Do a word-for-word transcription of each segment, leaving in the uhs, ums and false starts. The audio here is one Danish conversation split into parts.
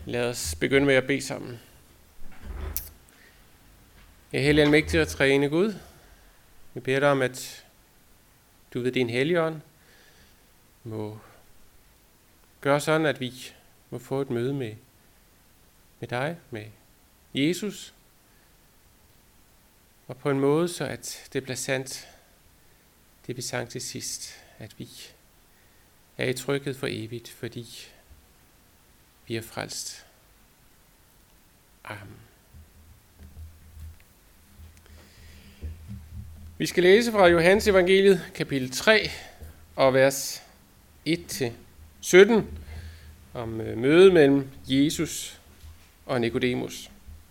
Lad os begynde med at bede sammen. Jeg er hellig almægtig og træne Gud. Vi beder dig om, at du ved din Helligånd må gøre sådan, at vi må få et møde med, med dig, med Jesus. Og på en måde, så at det bliver sandt, det vi sang til sidst, at vi er i tryghed for evigt, fordi vi er frelst. Amen. Vi skal læse fra Johannes evangeliet, kapitel tre, og vers et til sytten, om mødet mellem Jesus og Nikodemus.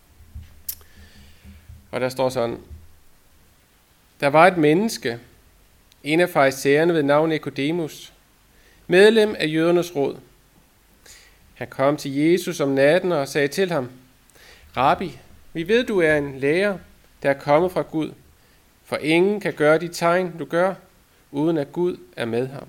Og der står sådan: Der var et menneske, en af farisæerne ved navn Nikodemus, medlem af jødernes råd. Han kom til Jesus om natten og sagde til ham: Rabbi, vi ved, du er en lærer, der er kommet fra Gud, for ingen kan gøre de tegn, du gør, uden at Gud er med ham.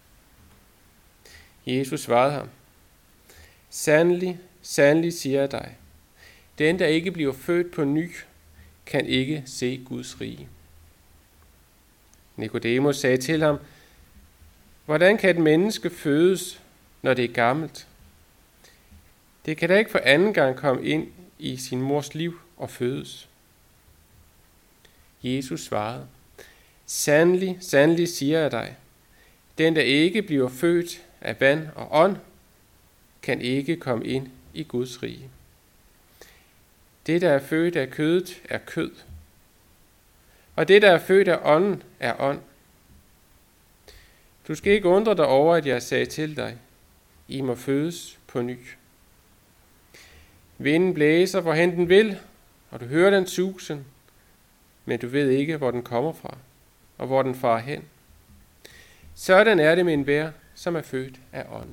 Jesus svarede ham: Sandelig, sandelig siger jeg dig, den der ikke bliver født på ny, kan ikke se Guds rige. Nikodemus sagde til ham: Hvordan kan et menneske fødes, når det er gammelt? Det kan da ikke for anden gang komme ind i sin mors liv og fødes. Jesus svarede: Sandelig, sandelig siger jeg dig, den der ikke bliver født af vand og ånd, kan ikke komme ind i Guds rige. Det, der er født af kødet, er kød, og det, der er født af ånden, er ånd. Du skal ikke undre dig over, at jeg sagde til dig, I må fødes på ny. Vinden blæser, hvorhen den vil, og du hører den susen, men du ved ikke, hvor den kommer fra, og hvor den farer hen. Sådan er det med enhver, som er født af ånden.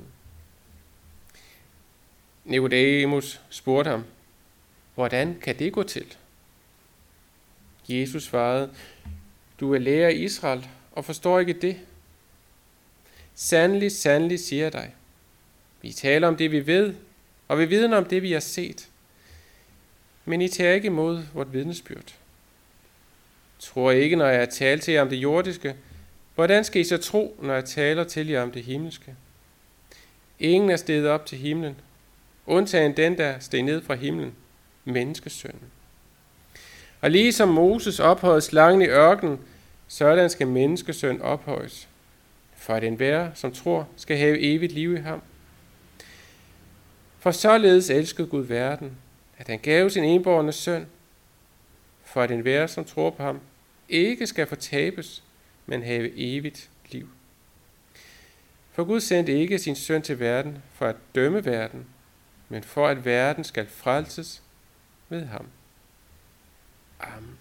Nikodemus spurgte ham: Hvordan kan det gå til? Jesus svarede: Du er lærer i Israel og forstår ikke det. Sandelig, sandelig siger jeg dig. Vi taler om det, vi ved, og vi vidner om det, vi har set. Men I tager ikke imod vort vidnesbyrd. Tror I ikke, når jeg taler til jer om det jordiske, hvordan skal I så tro, når jeg taler til jer om det himmelske? Ingen er steget op til himlen, undtagen den, der steg ned fra himlen, menneskesønnen. Og ligesom Moses ophøjede slangen i ørkenen, sådan skal menneskesønnen ophøjes, for at enhver, som tror, skal have evigt liv i ham. For således elskede Gud verden, at han gav sin enbårne søn, for at enhver, som tror på ham, ikke skal fortabes, men have evigt liv. For Gud sendte ikke sin søn til verden for at dømme verden, men for at verden skal frelses ved ham. Amen.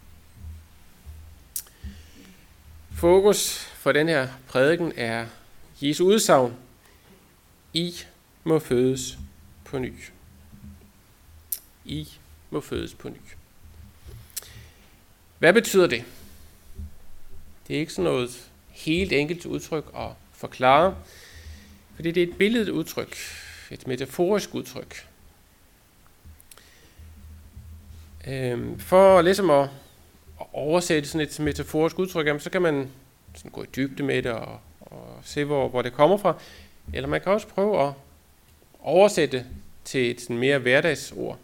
Fokus for den her prædiken er Jesu udsagn: I må fødes på ny. I må fødes på ny. Hvad betyder det? Det er ikke sådan noget helt enkelt udtryk at forklare, fordi det er et billedet udtryk, et metaforisk udtryk. For ligesom at oversætte sådan et metaforisk udtryk, så kan man sådan gå i dybde med det og, og se, hvor, hvor det kommer fra. Eller man kan også prøve at oversætte til et sådan mere hverdagsord.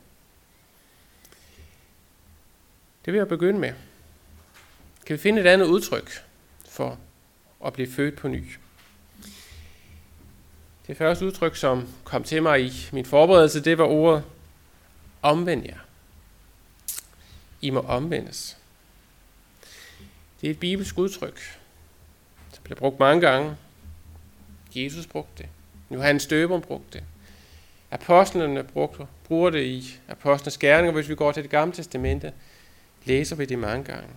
Det vil jeg begynde med. Kan vi finde et andet udtryk for at blive født på ny? Det første udtryk, som kom til mig i min forberedelse, det var ordet omvend jer. I må omvendes. Det er et bibelsk udtryk, som bliver brugt mange gange. Jesus brugte det. Johannes Døberen brugte det. Apostlene brugte, bruger det i apostlenes gerninger. Hvis vi går til det gamle testamente, læser vi det mange gange.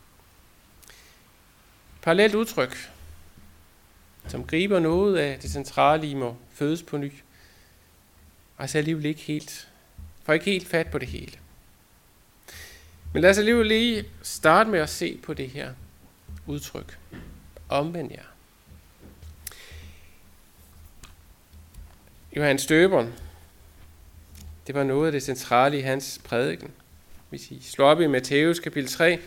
Parallelt udtryk, som griber noget af det centrale, I må fødes på ny, og så alligevel ikke helt, får ikke helt fat på det hele. Men lad os alligevel lige starte med at se på det her udtryk. Omvend jer. Johannes Døberen, Det var noget af det centrale i hans prædiken. Hvis I slår op i Matthæus kapitel tre,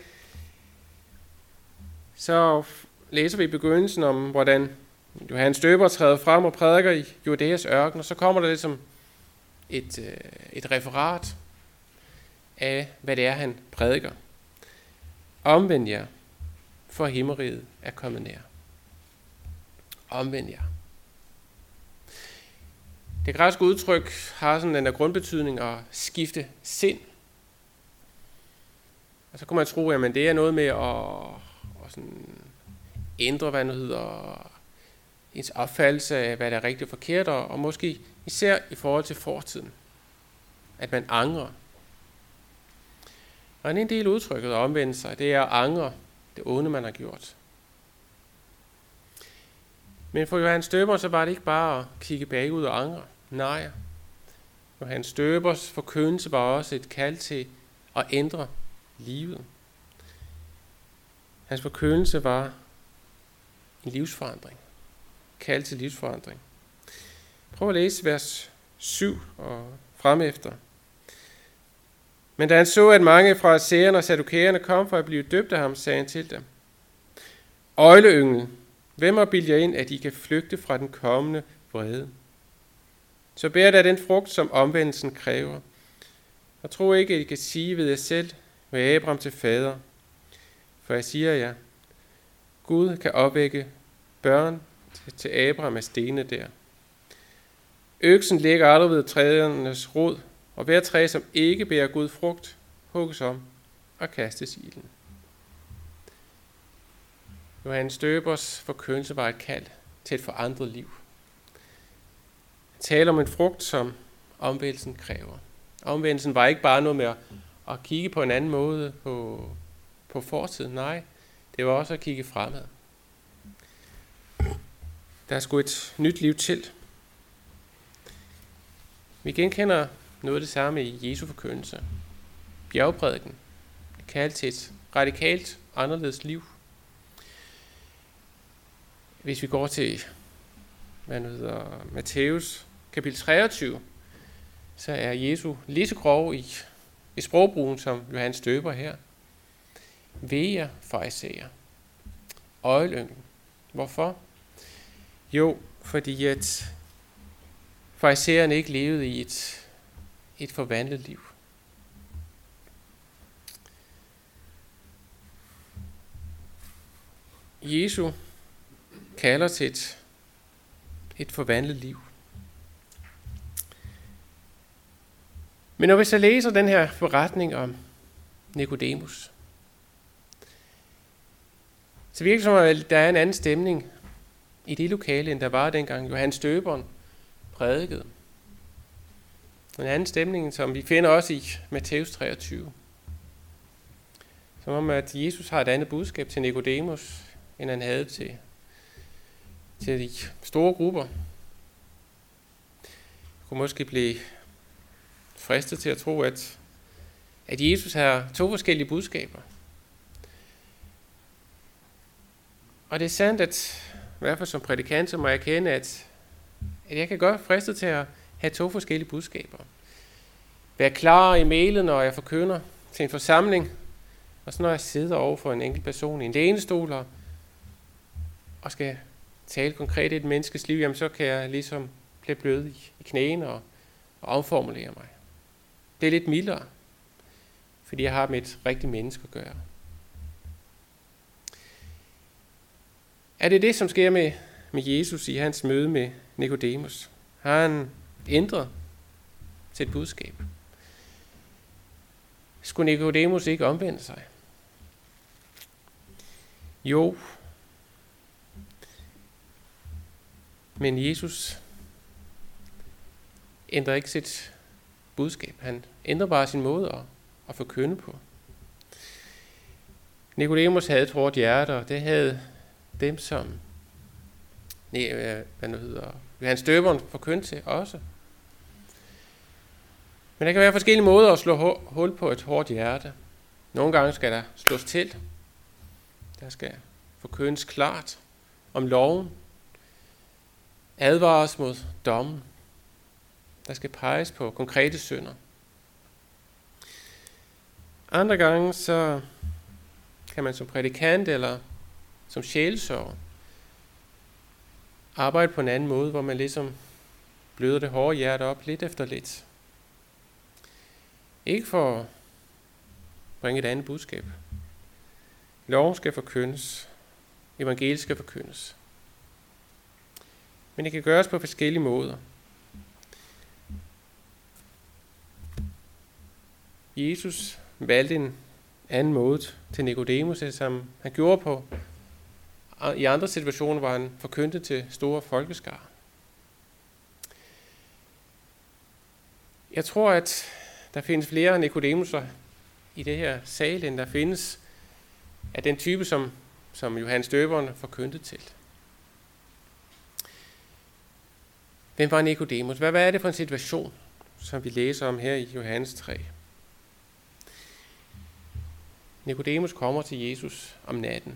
så læser vi i begyndelsen om, hvordan Johannes Døber træder frem og prædiker i Judæas ørken, og så kommer der ligesom et, et referat af, hvad det er, han prædiker. Omvend jer, for himmeriget er kommet nær. Omvend jer. Det græske udtryk har sådan den der grundbetydning at skifte sind. Og så kunne man tro, at det er noget med at, at sådan ændre, hvad det hedder, ens opfattelse af, hvad der er rigtigt og forkert, og måske især i forhold til fortiden. At man angrer. Og en del udtrykket at omvende sig, det er at angre det onde, man har gjort. Men for Johannes Døber, så var det ikke bare at kigge bagud og angre. Nej. Johannes Døbers forkyndelse var også et kald til at ændre livet. Hans forkyndelse var en livsforandring. Kald til livsforandring. Prøv at læse vers syv og fremefter. Men da han så, at mange fra Farisæerne og Saddukæerne kom for at blive døbt af ham, sagde han til dem: Øgleyngel, hvem har bildt jer ind, at I kan flygte fra den kommende vrede? Så bær da den frugt, som omvendelsen kræver. Og tro ikke, at I kan sige ved jer selv, med Abraham til fader. For jeg siger jer, Gud kan opvække børn til Abraham af stene der. Øksen ligger aldrig ved træernes rod, og hver træ, som ikke bærer Gud frugt, hugges om og kastes i ilden. Johannes Døbers forkyndelse var et kald til et forandret liv. Han taler om en frugt, som omvendelsen kræver. Omvendelsen var ikke bare noget med at, at kigge på en anden måde på, på fortiden. Nej, det var også at kigge fremad. Der skulle et nyt liv til. Vi genkender noget af det samme i Jesu forkyndelse. Bjergprædiken. Et kald til et radikalt anderledes liv. Hvis vi går til hvad det hedder, Matthæus kapitel treogtyve, så er Jesu lige så grov i, i sprogbrugen som Johannes Døber her. Ve jer, farisæer. Øgleyngel. Hvorfor? Jo, fordi at farisæerne ikke levede i et, et forvandlet liv. Jesu kalder til et, et forvandlet liv. Men når vi så læser den her beretning om Nikodemus, så virker det som, at der er en anden stemning i det lokale, end der var dengang Johannes Døberen prædikede. En anden stemning, som vi finder også i Matthæus treogtyve. Som om, at Jesus har et andet budskab til Nikodemus, end han havde til, til de store grupper. Jeg kunne måske blive fristet til at tro, at, at Jesus har to forskellige budskaber. Og det er sandt, at i hvert fald som prædikant, så må jeg erkende, at, at jeg kan godt fristet til at have to forskellige budskaber. Være klar i mailet, når jeg forkynder til en forsamling, og så når jeg sidder over for en enkelt person i en lænestol og, og skal tale konkret i et menneskes liv, jamen så kan jeg ligesom blive blød i, i knæene og, og omformulere mig. Det er lidt mildere, fordi jeg har med et rigtigt menneske at gøre. Er det det, som sker med, med Jesus i hans møde med Nikodemus? Har han ændret sit budskab? Skulle Nikodemus ikke omvende sig? Jo. Men Jesus ændrer ikke sit budskab. Han ændrer bare sin måde at, at forkynde på. Nikodemus havde et hårdt hjerte, og det havde dem, som nej, hvad nu hedder, Johannes Døberen forkyndte til også. Men der kan være forskellige måder at slå hul på et hårdt hjerte. Nogle gange skal der slås til. Der skal forkyndes klart om loven. Advares mod dommen. Der skal peges på konkrete synder. Andre gange så kan man som prædikant eller som sjælesørger arbejde på en anden måde, hvor man ligesom bløder det hårde hjerte op lidt efter lidt. Ikke for at bringe et andet budskab. Loven skal forkyndes. Evangeliet skal forkyndes. Men det kan gøres på forskellige måder. Jesus valgte en anden måde til Nikodemus, som han gjorde på. I andre situationer var han forkyndt til store folkeskare. Jeg tror, at der findes flere Nikodemuser i det her sal, end der findes af den type, som, som Johannes Døberen forkyndte til. Hvem var Nikodemus? Hvad, hvad er det for en situation, som vi læser om her i Johannes tre? Nikodemus kommer til Jesus om natten.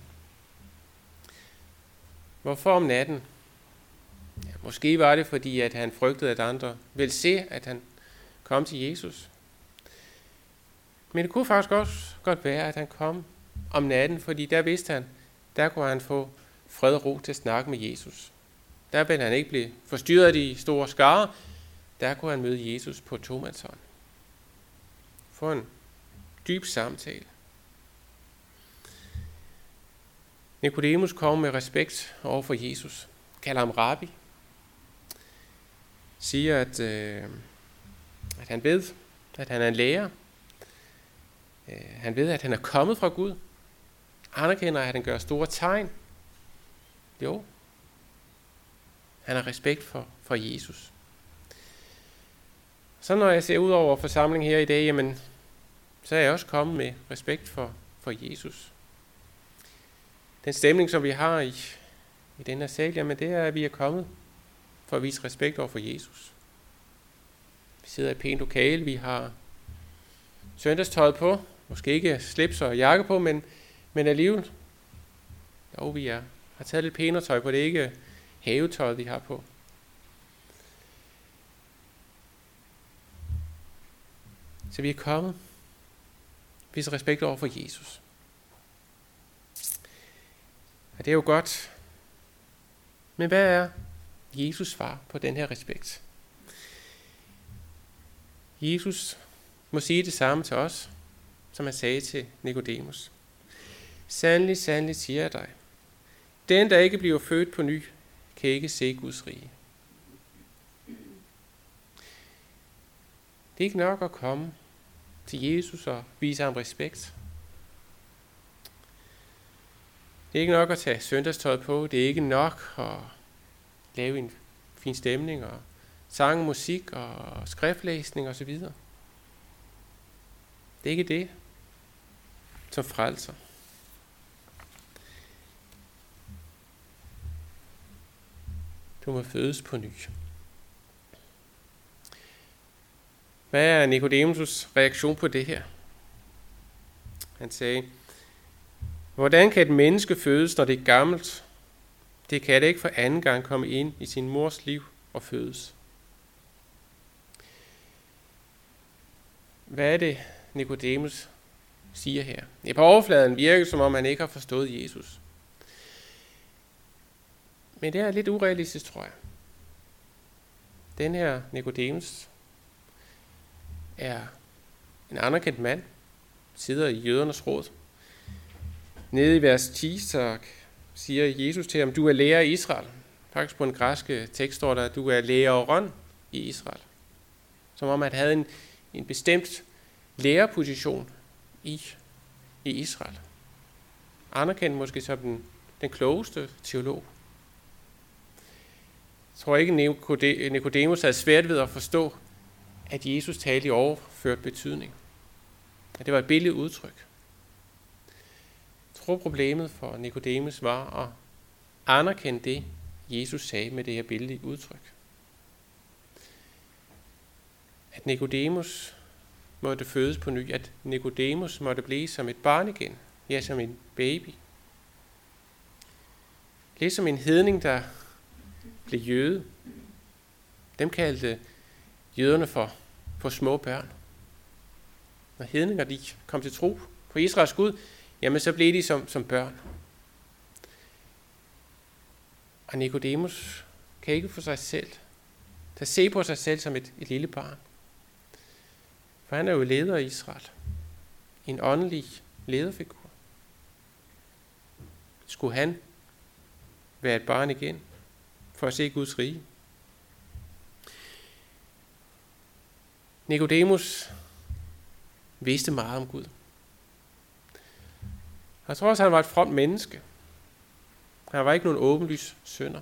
Hvorfor om natten? Ja, måske var det, fordi at han frygtede, at andre ville se, at han kom til Jesus. Men det kunne faktisk også godt være, at han kom om natten, fordi der vidste han, der kunne han få fred og ro til at snakke med Jesus. Der ville han ikke blive forstyrret af de store skarer. Der kunne han møde Jesus på tomandshånd. Få en dyb samtale. Nikodemus kommer med respekt over for Jesus. Kalder ham rabbi. Siger, at, øh, at han ved, at han er en lærer. Øh, han ved, at han er kommet fra Gud. Anerkender, at han gør store tegn. Jo. Han har respekt for, for Jesus. Så når jeg ser ud over forsamlingen her i dag, jamen, så er jeg også kommet med respekt for, for Jesus. Den stemning, som vi har i, i den her sal, jamen det er, at vi er kommet for at vise respekt over for Jesus. Vi sidder i et pænt lokale, vi har søndagstøjet på, måske ikke slips og jakke på, men, men alligevel, jo, vi er, har taget lidt pænere tøj på, det er ikke havetøjet, vi har på. Så vi er kommet, vise respekt over for Jesus. Og det er jo godt. Men hvad er Jesus svar på den her respekt? Jesus må sige det samme til os, som han sagde til Nikodemus. Sandelig, sandelig siger jeg dig. Den, der ikke bliver født på ny, kan ikke se Guds rige. Det er ikke nok at komme til Jesus og vise ham respekt. Det er ikke nok at tage søndagstøjet på. Det er ikke nok at lave en fin stemning og sang, musik og skriftlæsning osv. Det er ikke det, som frelser. Du må fødes på ny. Hvad er Nikodemus' reaktion på det her? Han sagde, hvordan kan et menneske fødes, når det er gammelt? Det kan det ikke for anden gang komme ind i sin mors liv og fødes. Hvad er det, Nikodemus siger her? I på overfladen virker det, som om han ikke har forstået Jesus. Men det er lidt urealistisk, tror jeg. Den her Nikodemus er en anerkendt mand, sidder i jødernes råd. Nede i vers ti, så siger Jesus til ham, du er lærer i Israel. Faktisk på en græske tekst står der, at du er læreren i Israel. Som om han havde en, en bestemt lærerposition i, i Israel. Anerkendt måske som den, den klogeste teolog. Jeg tror ikke, Nikodemus havde svært ved at forstå, at Jesus talte i overført betydning. At det var et billigt udtryk. Jeg tror, problemet for Nikodemus var at anerkende det, Jesus sagde med det her billige udtryk. At Nikodemus måtte fødes på ny, at Nikodemus måtte blive som et barn igen, ja, som en baby. Ligesom en hedning, der blev jøde. Dem kaldte jøderne for, for små børn. Når hedninger de kom til tro på Israels Gud, jamen så blev de som, som børn. Og Nikodemus kan ikke få sig selv, der se på sig selv som et, et lille barn. For han er jo leder i Israel. En åndelig lederfigur. Skulle han være et barn igen, for at se Guds rige? Nikodemus vidste meget om Gud. Jeg tror også, han var et fromt menneske. Han var ikke nogen åbenlys synder.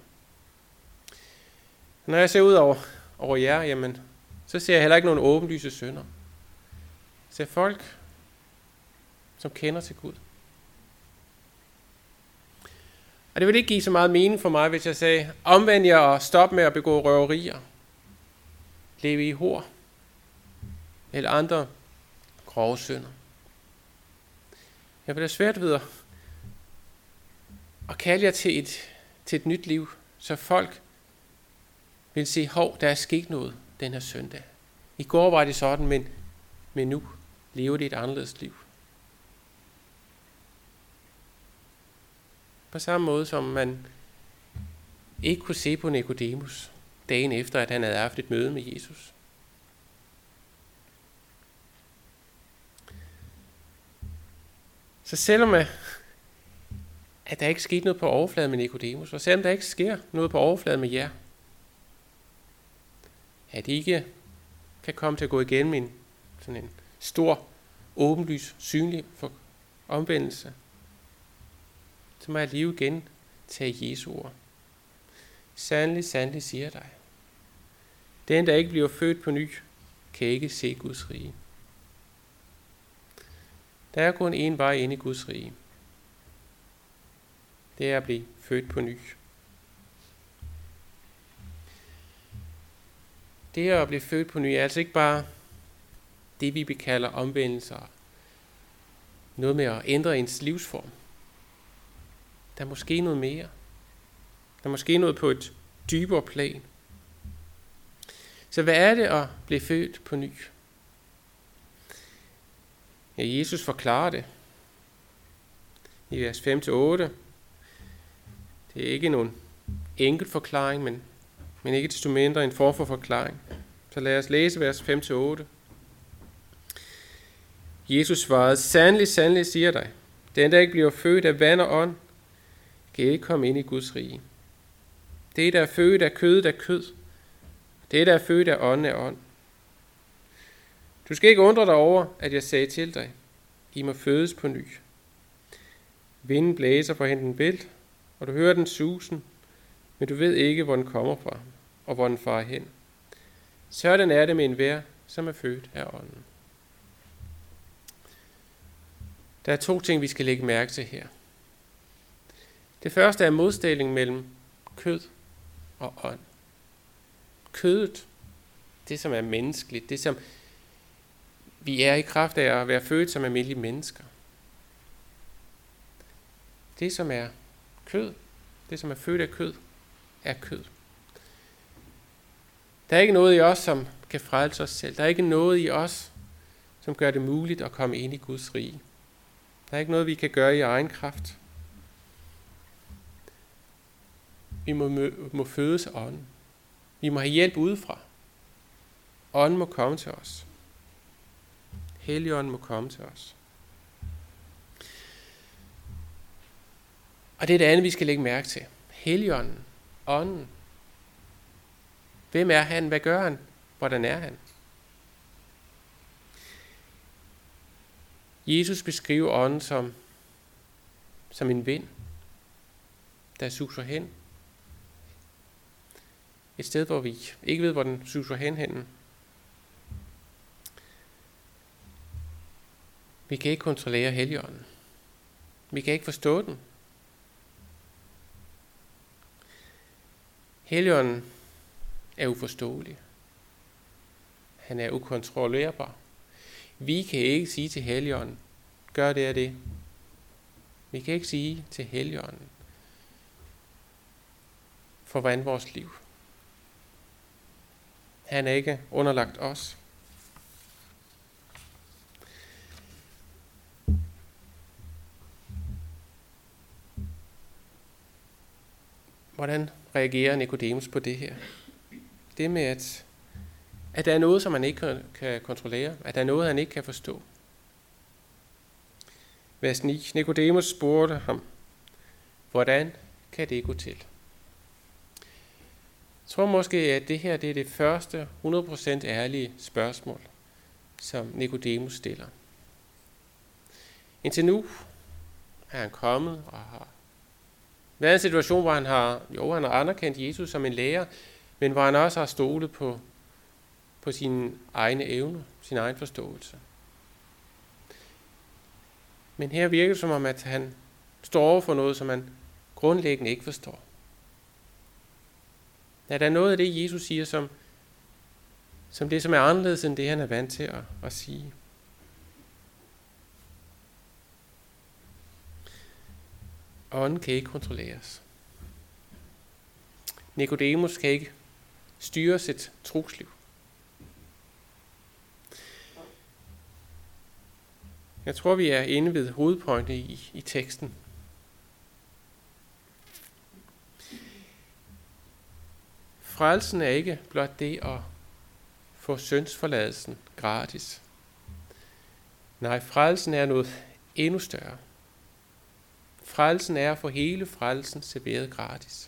Når jeg ser ud over, over jer, jamen, så ser jeg heller ikke nogen åbenlyse synder. Jeg ser folk, som kender til Gud. Og det ville ikke give så meget mening for mig, hvis jeg sagde, omvend jer og stop med at begå røverier. Leve i hor. Eller andre grove synder. Jeg vil have svært ved at, at kalde jer til et, til et nyt liv, så folk vil se, hov, der er sket noget den her søndag. I går var det sådan, men, men nu lever det et anderledes liv. På samme måde som man ikke kunne se på Nikodemus dagen efter, at han havde haft et møde med Jesus. Så selvom at der ikke skete noget på overfladen med Nikodemus, og selvom der ikke sker noget på overfladen med jer, at I ikke kan komme til at gå igen med en, sådan en stor, åbenlys, synlig for omvendelse, så må jeg alligevel igen tage Jesu ord. Sandelig, sandelig siger dig. Den, der ikke bliver født på ny, kan ikke se Guds rige. Der er kun én vej ind i Guds rige. Det er at blive født på ny. Det at blive født på ny er altså ikke bare det, vi kalder omvendelser. Noget med at ændre ens livsform. Der er måske noget mere. Der er måske noget på et dybere plan. Så hvad er det at blive født på ny? Ja, Jesus forklarer det i vers fem til otte. Det er ikke nogen enkelt forklaring, men, men ikke desto mindre en form for forklaring. Så lad os læse vers fem til otte. Jesus svarede, sandelig, sandelig siger dig, den der ikke bliver født af vand og ånd, kan ikke komme ind i Guds rige. Det, der er født af kød, er kød. Det, der er født af ånd, er ånd. Du skal ikke undre dig over, at jeg sagde til dig, I må fødes på ny. Vinden blæser fra hende vildt, og du hører den susen, men du ved ikke, hvor den kommer fra, og hvor den farer hen. Sådan er det med enhver, som er født af ånden. Der er to ting, vi skal lægge mærke til her. Det første er modstilling mellem kød og ånd. Kødet, det som er menneskeligt, det som vi er i kraft af at være født som almindelige mennesker. Det som er kød, det som er født af kød, er kød. Der er ikke noget i os, som kan frelse os selv. Der er ikke noget i os, som gør det muligt at komme ind i Guds rige. Der er ikke noget, vi kan gøre i egen kraft. Vi må, må fødes af ånden. Vi må have hjælp udefra. Ånden må komme til os. Helligånden må komme til os. Og det er det andet, vi skal lægge mærke til. Helligånden, ånden. Hvem er han? Hvad gør han? Hvordan er han? Jesus beskriver ånden som, som en vind, der suser hen. Et sted, hvor vi ikke ved, hvor den suser hen henne. Vi kan ikke kontrollere Helligånden. Vi kan ikke forstå den. Helligånden er uforståelig. Han er ukontrollerbar. Vi kan ikke sige til Helligånden, gør det og det. Vi kan ikke sige til Helligånden, forvand vores liv. Han er ikke underlagt os. Hvordan reagerer Nikodemus på det her? Det med, at, at der er noget, som han ikke kan kontrollere. At der er noget, han ikke kan forstå. Vers ni. Nikodemus spurgte ham, hvordan kan det gå til? Jeg tror måske, at det her det er det første hundrede procent ærlige spørgsmål, som Nikodemus stiller. Indtil nu er han kommet og har været i en situation, hvor han har, jo, han har anerkendt Jesus som en lærer, men hvor han også har stolet på, på sine egne evner, sin egen forståelse. Men her virker det som om, at han står over for noget, som han grundlæggende ikke forstår. Ja, der er noget af det, Jesus siger, som, som det, som er anderledes end det, han er vant til at, at sige. Ånden kan ikke kontrolleres. Nikodemus kan ikke styre sit trosliv. Jeg tror, vi er inde ved hovedpointet i, i teksten. Frelsen er ikke blot det at få syndsforladelsen gratis. Nej, frelsen er noget endnu større. Frelsen er at få hele frelsen serveret gratis.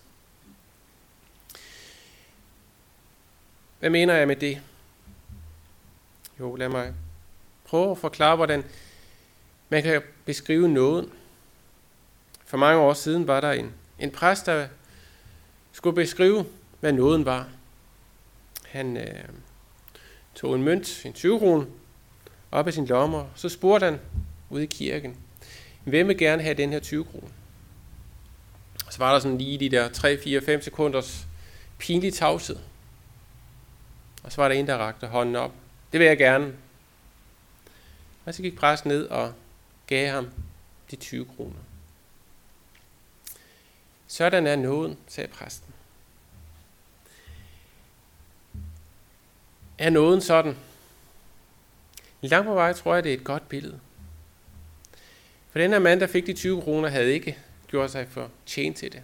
Hvad mener jeg med det? Jo, lad mig prøve at forklare, hvordan man kan beskrive nåden. For mange år siden var der en, en præst, der skulle beskrive, hvad nåden var. Han øh, tog en mønt, en tyve krone, op af sin lomme, og så spurgte han ude i kirken, hvem vil gerne have den her tyve krone? Så var der sådan lige de der tre, fire, fem sekunders pinlig tavshed. Og så var der en, der rakte hånden op. Det vil jeg gerne. Og så gik præsten ned og gav ham de tyve kroner. Sådan er nåden, sagde præsten. Er nåden sådan? Langt på vej tror jeg, det er et godt billede. For den her mand, der fik de tyve kroner, havde ikke gjort sig for tjent til det.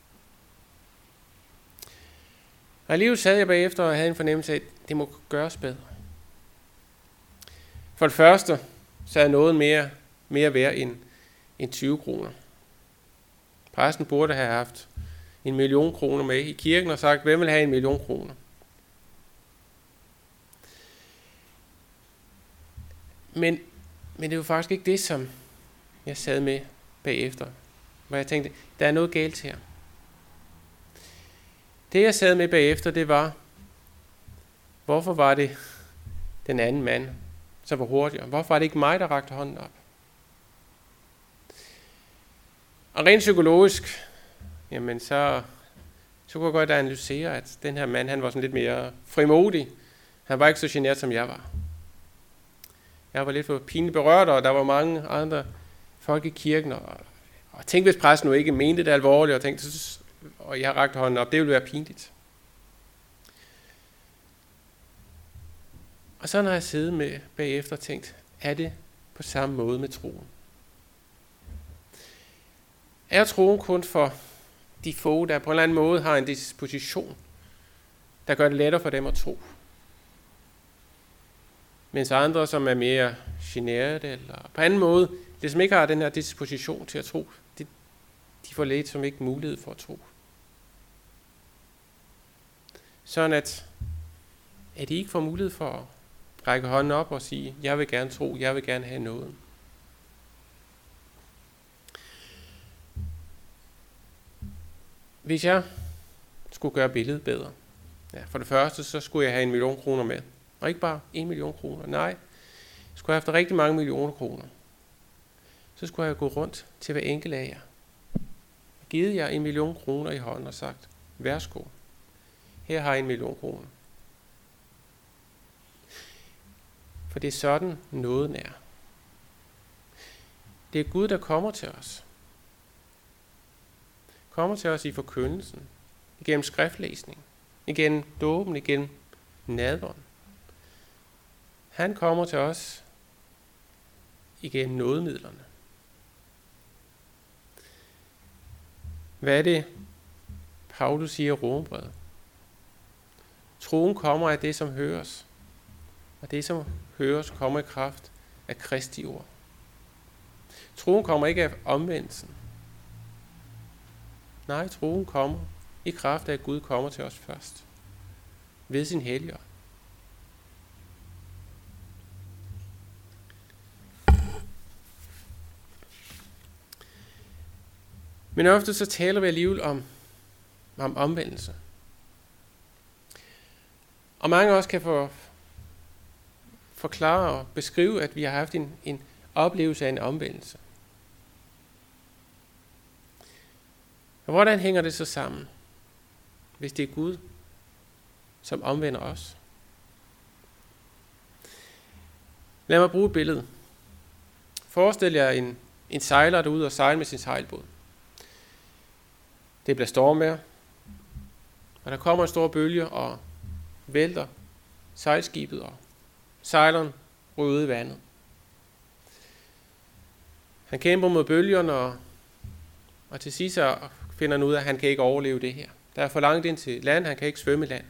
Og alligevel sad jeg bagefter og havde en fornemmelse af, at det må gøres bedre. For det første, så er nåden mere, mere værd end, end tyve kroner. Præsten burde have haft en million kroner med i kirken og sagt, hvem vil have en million kroner? Men, men det er jo faktisk ikke det, som jeg sad med bagefter, hvor jeg tænkte, der er noget galt her. Det jeg sad med bagefter, det var, hvorfor var det den anden mand, som var hurtigere? Hvorfor var det ikke mig, der rakte hånden op? Og rent psykologisk, jamen så, så kunne jeg godt analysere, at den her mand, han var sådan lidt mere frimodig. Han var ikke så genert, som jeg var. Jeg var lidt for pinligt berørt, og der var mange andre folk i kirken. Og, og tænk, hvis præsten nu ikke mente det alvorligt, og tænkte, og jeg rakte hånden op, det ville være pinligt. Og så når jeg sidder med bagefter og tænkt, er det på samme måde med troen? Er troen kun for de få, der på en eller anden måde har en disposition, der gør det lettere for dem at tro? Mens andre, som er mere generet eller på anden måde, det som ikke har den her disposition til at tro, det, de får lidt som ikke mulighed for at tro. Sådan at, at de ikke får mulighed for at række hånden op og sige, jeg vil gerne tro, jeg vil gerne have noget. Hvis jeg skulle gøre billedet bedre, ja, for det første, så skulle jeg have en million kroner med. Og ikke bare en million kroner. Nej, jeg skulle have haft rigtig mange millioner kroner. Så skulle jeg gå rundt til hver enkelt af jer. Givet jer en million kroner i hånden og sagt, værsgo, her har I en million kroner. For det er sådan nåden er. Det er Gud, der kommer til os. Kommer til os i forkyndelsen, igennem skriftlæsning, igennem dåben, igennem nadveren. Han kommer til os igennem nådemidlerne. Hvad er det, Paulus siger i Romerbrevet? Troen kommer af det, som høres. Og det, som høres, kommer i kraft af Kristi ord. Troen kommer ikke af omvendelsen. Nej, troen kommer i kraft af, at Gud kommer til os først. Ved sin Helligånd. Men ofte så taler vi alligevel om, om omvendelse. Og mange også kan få forklare og beskrive, at vi har haft en, en oplevelse af en omvendelse. Og hvordan hænger det så sammen, hvis det er Gud, som omvender os? Lad mig bruge et billede. Forestil jer en, en sejler, der er ude og sejle med sin sejlbåd. Det bliver stormvejr, og der kommer en stor bølge og vælter sejlskibet, og sejleren ryger ud i vandet. Han kæmper mod bølgerne, og, og til sidst finder han ud af, at han kan ikke overleve det her. Der er for langt ind til land, han kan ikke svømme i land.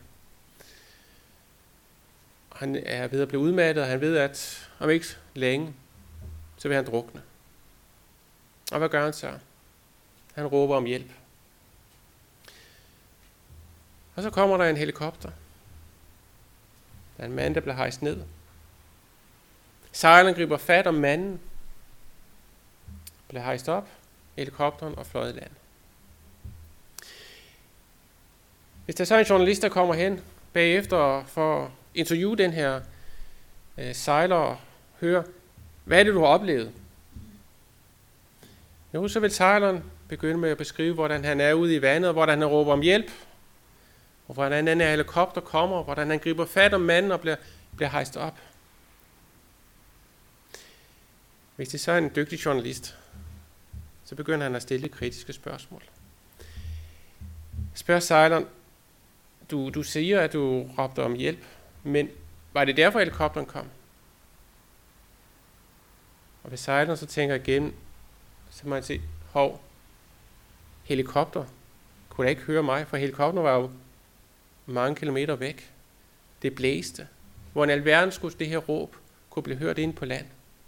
Han er ved at blive udmattet, og han ved, at om ikke længe, så vil han drukne. Og hvad gør han så? Han råber om hjælp. Og så kommer der en helikopter. Der er en mand, der bliver hejst ned. Sejleren griber fat om manden, bliver hejst op, helikopteren og fløjet i land. Hvis der så er en journalist, der kommer hen bagefter for at interviewe den her øh, sejler og høre, hvad er det, du har oplevet? Jo, så vil sejleren begynde med at beskrive, hvordan han er ude i vandet, og hvordan han råber om hjælp, og hvordan den her helikopter kommer, og hvordan han griber fat om manden og bliver, bliver hejst op. Hvis det så er en dygtig journalist, så begynder han at stille kritiske spørgsmål. Spørg sejleren, du, du siger, at du råbte om hjælp, men var det derfor helikopteren kom? Og hvis sejleren så tænker igennem, så må man se, hov, helikopter kunne da ikke høre mig, for helikopteren var jo mange kilometer væk. Det blæste. Hvor en alverden skulle det her råb kunne blive hørt ind på land.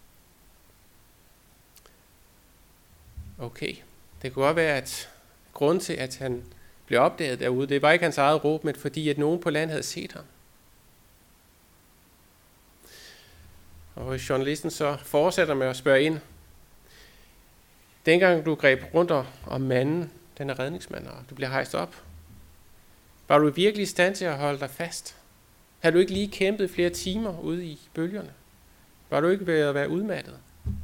Okay, det kunne godt være, at grund til, at han blev opdaget derude, det var ikke hans eget råb, men fordi, at nogen på land havde set ham. Og hvis journalisten så fortsætter med at spørge ind, dengang du greb rundt om manden, den er redningsmand, og du bliver hejst op, var du virkelig i stand til at holde dig fast? Har du ikke lige kæmpet flere timer ude i bølgerne? Var du ikke ved at være udmattet?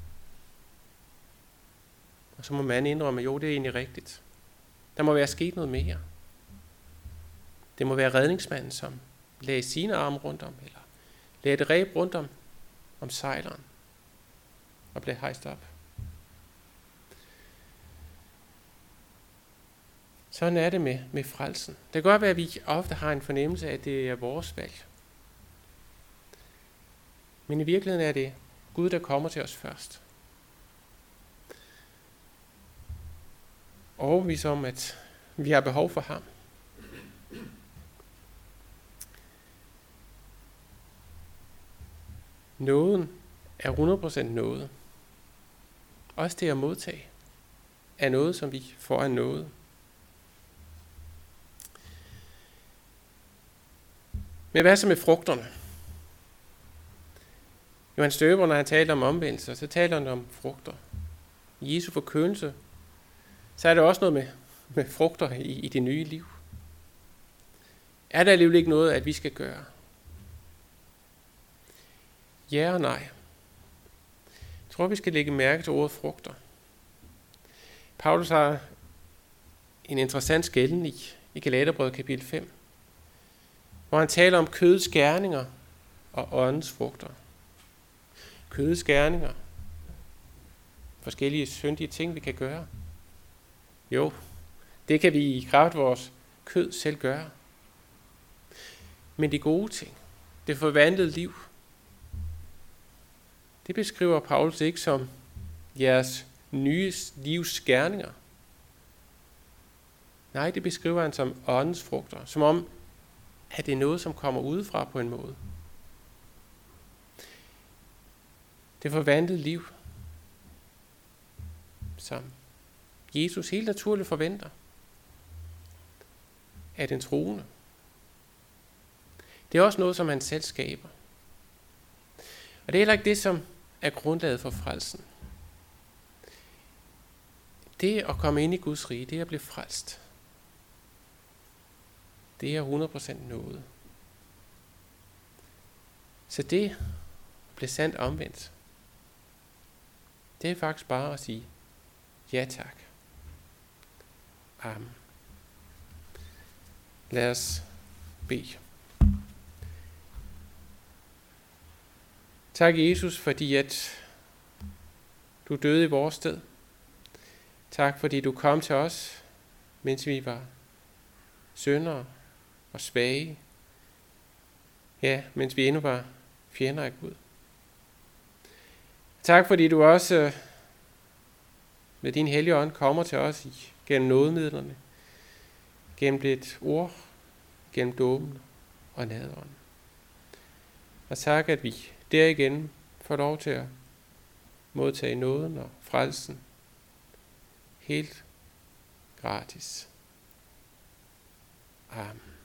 Og så må man indrømme, jo, det er egentlig rigtigt. Der må være sket noget mere. Det må være redningsmanden, som lagde sine arme rundt om, eller lagde et reb rundt om, om sejleren, og blev hejst op. Sådan er det med, med frelsen. Det kan godt være, at vi ofte har en fornemmelse af, at det er vores valg. Men i virkeligheden er det Gud, der kommer til os først. Overbevist om, at vi har behov for ham. Nåden er hundrede procent nåde. Også det at modtage er noget, som vi får af nåde. Men hvad så med frugterne? Johannes Døber, når han taler om omvendelse, så taler han om frugter. I Jesu forkyndelse, så er der også noget med, med frugter i, i det nye liv. Er der alligevel ikke noget, at vi skal gøre? Ja og nej. Jeg tror, vi skal lægge mærke til ordet frugter. Paulus har en interessant skelnen i, i Galaterbrevet kapitel fem, hvor han taler om kødets gerninger og åndens frugter. Kødets gerninger. Forskellige syndige ting, vi kan gøre. Jo, det kan vi i kraft af vores kød selv gøre. Men de gode ting, det forvandlede liv, det beskriver Paulus ikke som jeres nye livs gerninger. Nej, det beskriver han som åndens frugter, som om, at det er noget, som kommer udefra på en måde. Det forvandlede liv, som Jesus helt naturligt forventer af den troende. Det er også noget, som han selv skaber. Og det er heller ikke det, som er grundlaget for frelsen. Det at komme ind i Guds rige, det er at blive frelst. Det er hundrede procent noget. Så det bliver sandt omvendt. Det er faktisk bare at sige ja tak. Amen. Lad os bede. Tak Jesus, fordi at du døde i vores sted. Tak fordi du kom til os, mens vi var syndere og svage. Ja, mens vi endnu var fjender af Gud. Tak fordi du også med din hellige ånd kommer til os i, gennem nådemidlerne, gennem dit ord, gennem dåben og nadveren. Og tak, at vi derigennem får lov til at modtage nåden og frelsen helt gratis. Amen.